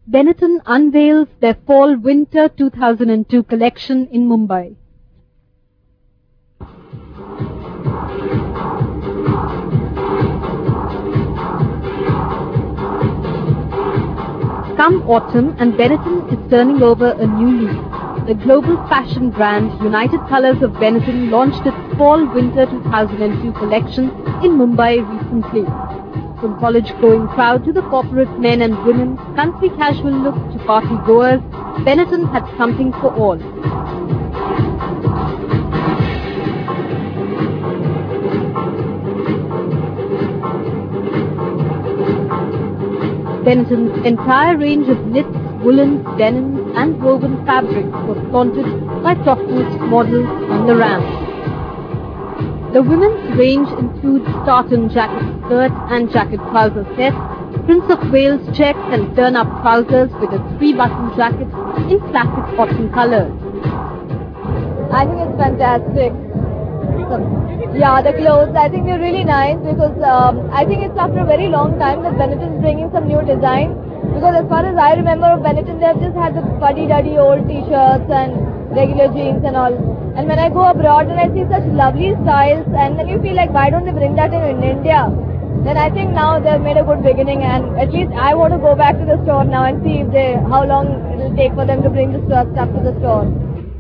Benetton unveils their Fall-Winter 2002 collection in Mumbai. Come autumn, and Benetton is turning over a new leaf. The global fashion brand United Colors of Benetton launched its Fall-Winter 2002 collection in Mumbai recently. From college-going crowd to the corporate men and women, country casual look to party goers, Benetton had something for all. Benetton's entire range of knits, woolens, denims and woven fabrics was flaunted by topmost models on the ramp. The women's range includes tartan jacket skirt and jacket trouser sets, Prince of Wales checks and turn-up trousers with a 3-button jacket in classic autumn colors. I think it's fantastic. Yeah, the clothes, I think they're really nice because I think it's after a very long time that Benetton is bringing some new design. Because as far as I remember of Benetton, they've just had the fuddy-duddy old t-shirts and regular jeans and all. And when I go abroad and I see such lovely styles, and then you feel like, why don't they bring that in India? Then I think now they've made a good beginning, and at least I want to go back to the store now and see if how long it will take for them to bring the stuff to the store.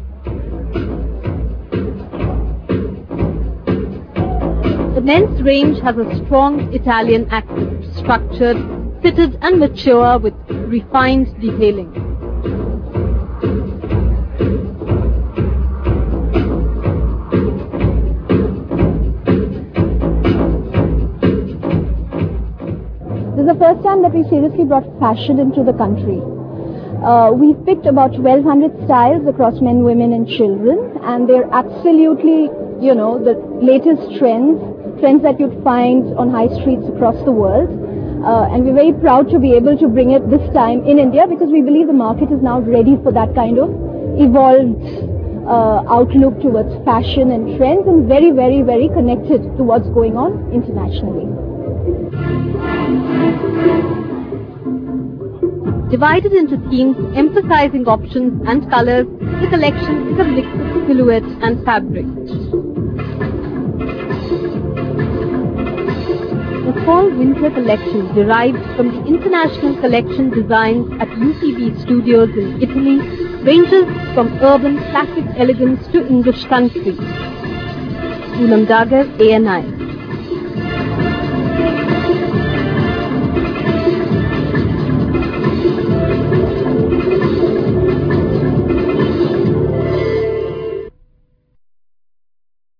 The men's range has a strong Italian accent, structured, fitted and mature with refined detailing. This is the first time that we seriously brought fashion into the country. We've picked about 1,200 styles across men, women and children, and they're absolutely, the latest trends that you'd find on high streets across the world. And we're very proud to be able to bring it this time in India because we believe the market is now ready for that kind of evolved outlook towards fashion and trends, and very, very, very connected to what's going on internationally. Divided into themes emphasizing options and colors, the collection is a mix of silhouette and fabric. The Fall-Winter collection derived from the international collection designs at UCB Studios in Italy ranges from urban classic elegance to English country. Poonam Dagar, ANI.